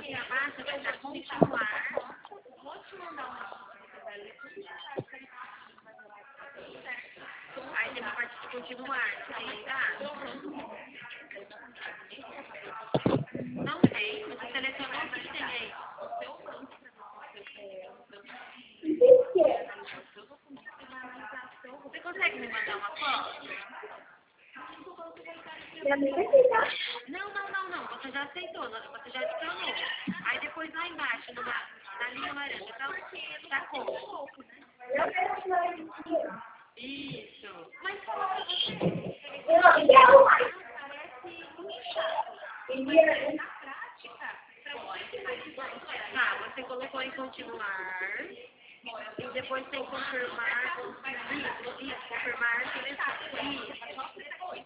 Abaixo vai dar continuar. Aí tem uma parte de continuar, não tem, tá? Não tem, você selecionou o que tem aí. Você consegue me mandar uma foto? Não. Você já aceitou, você já adicionou. Aí depois lá embaixo, na linha laranja, tá como? Isso. Mas coloca você. Tá, você colocou em continuar. E depois tem confirmar. Isso, confirmar, seleção. Isso.